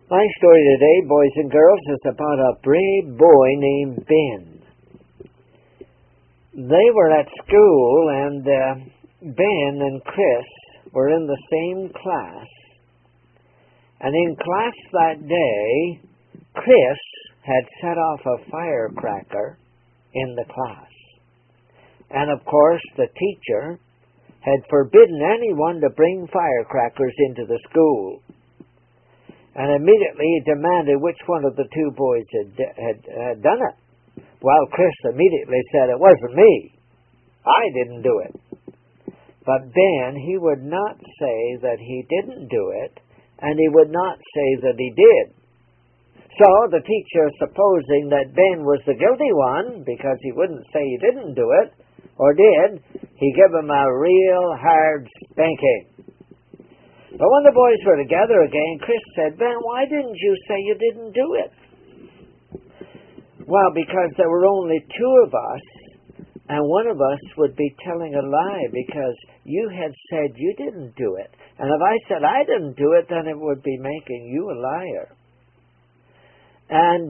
My story today, boys and girls, is about a brave boy named Ben. They were at school, and Ben and Chris were in the same class. And in class that day, Chris had set off a firecracker in the class. And of course, the teacher had forbidden anyone to bring firecrackers into the school. And immediately he demanded which one of the two boys had done it. Well, Chris immediately said, "It wasn't me. I didn't do it." But Ben, he would not say that he didn't do it, and he would not say that he did. So the teacher, supposing that Ben was the guilty one, because he wouldn't say he didn't do it, or did, he gave him a real hard spanking. But when the boys were together again, Chris said, "Ben, why didn't you say you didn't do it?" "Well, because there were only two of us, and one of us would be telling a lie because you had said you didn't do it. And if I said I didn't do it, then it would be making you a liar. And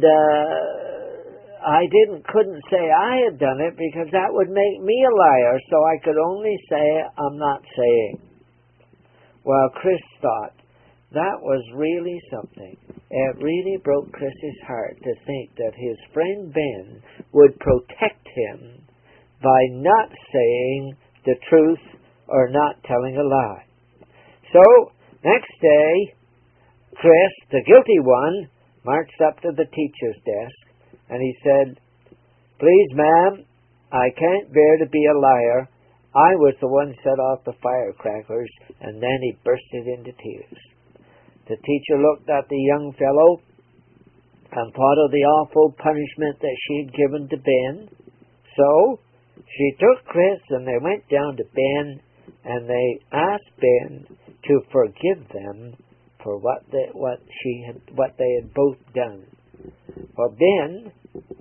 I couldn't say I had done it because that would make me a liar, so I could only say I'm not saying." Well, Chris thought that was really something. It really broke Chris's heart to think that his friend Ben would protect him by not saying the truth or not telling a lie. So, next day, Chris, the guilty one, marched up to the teacher's desk, and he said, "Please, ma'am, I can't bear to be a liar. I was the one set off the firecrackers," and then he bursted into tears. The teacher looked at the young fellow and thought of the awful punishment that she had given to Ben. So she took Chris and they went down to Ben and they asked Ben to forgive them for what they had both done. Well, Ben,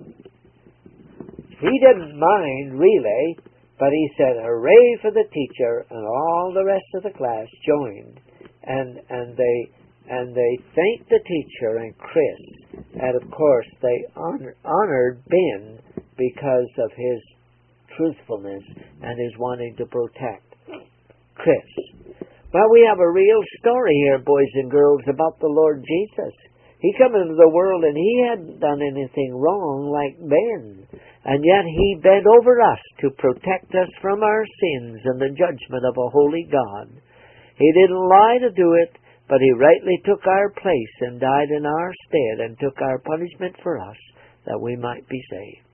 he didn't mind really, but he said, "Hooray for the teacher," and all the rest of the class joined, and they thanked the teacher and Chris, and of course they honored Ben because of his truthfulness and his wanting to protect Chris. Well, we have a real story here, boys and girls, about the Lord Jesus. He came into the world and he hadn't done anything wrong like Ben, and yet he bent over us to protect us from our sins and the judgment of a holy God. He didn't lie to do it, but he rightly took our place and died in our stead and took our punishment for us that we might be saved.